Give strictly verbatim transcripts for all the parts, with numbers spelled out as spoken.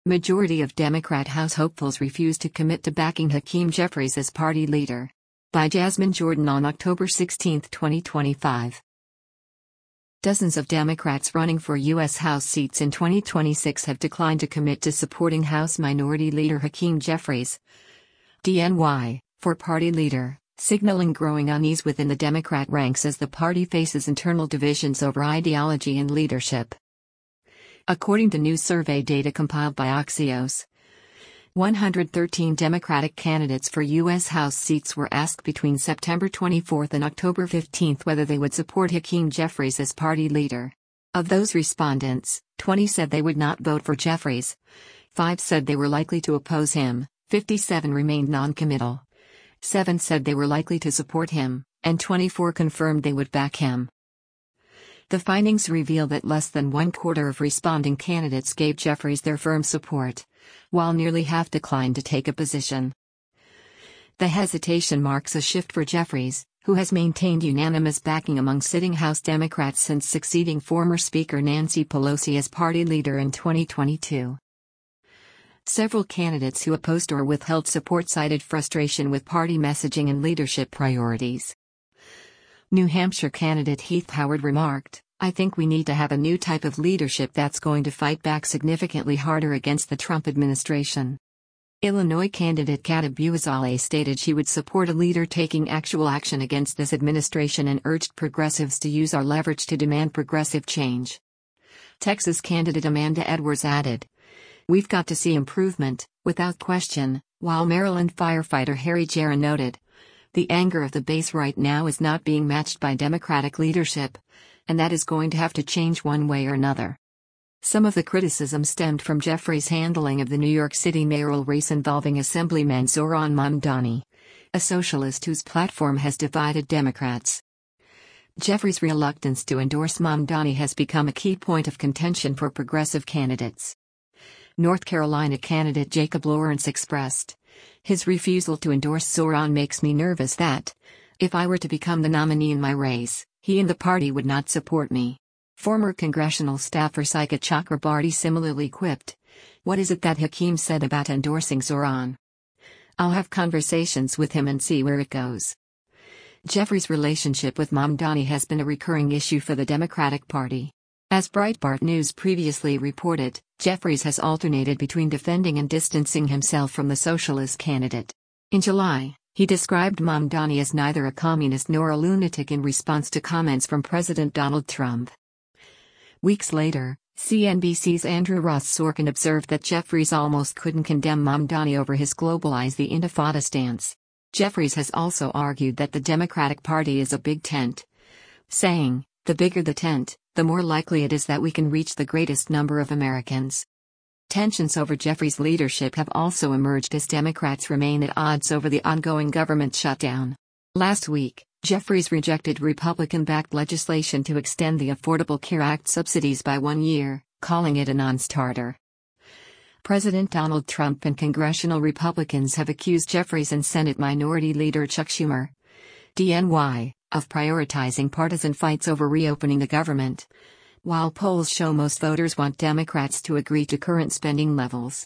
Majority of Democrat House hopefuls refuse to commit to backing Hakeem Jeffries as party leader. By Jasmine Jordan on October sixteenth, twenty twenty-five. Dozens of Democrats running for U S House seats in twenty twenty-six have declined to commit to supporting House Minority Leader Hakeem Jeffries, D N Y, for party leader, signaling growing unease within the Democrat ranks as the party faces internal divisions over ideology and leadership. According to new survey data compiled by Axios, one hundred thirteen Democratic candidates for U S House seats were asked between September twenty-fourth and October fifteenth whether they would support Hakeem Jeffries as party leader. Of those respondents, twenty said they would not vote for Jeffries, five said they were likely to oppose him, fifty-seven remained non-committal, seven said they were likely to support him, and twenty-four confirmed they would back him. The findings reveal that less than one quarter of responding candidates gave Jeffries their firm support, while nearly half declined to take a position. The hesitation marks a shift for Jeffries, who has maintained unanimous backing among sitting House Democrats since succeeding former Speaker Nancy Pelosi as party leader in twenty twenty-two. Several candidates who opposed or withheld support cited frustration with party messaging and leadership priorities. New Hampshire candidate Heath Howard remarked, "I think we need to have a new type of leadership that's going to fight back significantly harder against the Trump administration." Illinois candidate Kata Buizale stated she would support a leader taking actual action against this administration and urged progressives to use our leverage to demand progressive change. Texas candidate Amanda Edwards added, "We've got to see improvement, without question," while Maryland firefighter Harry Jaron noted, "The anger of the base right now is not being matched by Democratic leadership, and that is going to have to change one way or another." Some of the criticism stemmed from Jeffries' handling of the New York City mayoral race involving Assemblyman Zohran Mamdani, a socialist whose platform has divided Democrats. Jeffries' reluctance to endorse Mamdani has become a key point of contention for progressive candidates. North Carolina candidate Jacob Lawrence expressed, "His refusal to endorse Zohran makes me nervous that, if I were to become the nominee in my race, he and the party would not support me." Former congressional staffer Saika Chakrabarty similarly quipped, "What is it that Hakeem said about endorsing Zohran? I'll have conversations with him and see where it goes." Jeffries' relationship with Mamdani has been a recurring issue for the Democratic Party. As Breitbart News previously reported, Jeffries has alternated between defending and distancing himself from the socialist candidate. In July, he described Mamdani as neither a communist nor a lunatic in response to comments from President Donald Trump. Weeks later, C N B C's Andrew Ross Sorkin observed that Jeffries almost couldn't condemn Mamdani over his globalize the Intifada stance. Jeffries has also argued that the Democratic Party is a big tent, saying, "The bigger the tent, the more likely it is that we can reach the greatest number of Americans." Tensions over Jeffries' leadership have also emerged as Democrats remain at odds over the ongoing government shutdown. Last week, Jeffries rejected Republican-backed legislation to extend the Affordable Care Act subsidies by one year, calling it a non-starter. President Donald Trump and congressional Republicans have accused Jeffries and Senate Minority Leader Chuck Schumer, D N Y, of prioritizing partisan fights over reopening the government, while polls show most voters want Democrats to agree to current spending levels.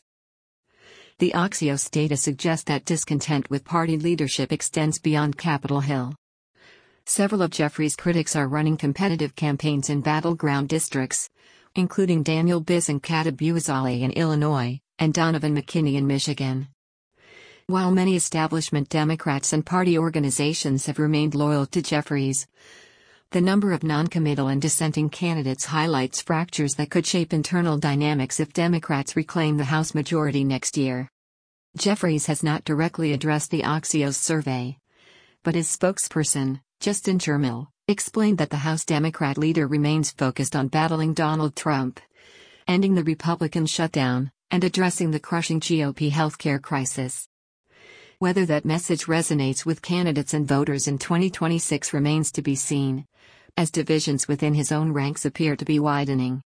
The Axios data suggest that discontent with party leadership extends beyond Capitol Hill. Several of Jeffries' critics are running competitive campaigns in battleground districts, including Daniel Biss and Kata Buizale in Illinois, and Donovan McKinney in Michigan. While many establishment Democrats and party organizations have remained loyal to Jeffries, the number of non-committal and dissenting candidates highlights fractures that could shape internal dynamics if Democrats reclaim the House majority next year. Jeffries has not directly addressed the Axios survey, but his spokesperson, Justin Jermil, explained that the House Democrat leader remains focused on battling Donald Trump, ending the Republican shutdown, and addressing the crushing G O P healthcare crisis. Whether that message resonates with candidates and voters in twenty twenty-six remains to be seen, as divisions within his own ranks appear to be widening.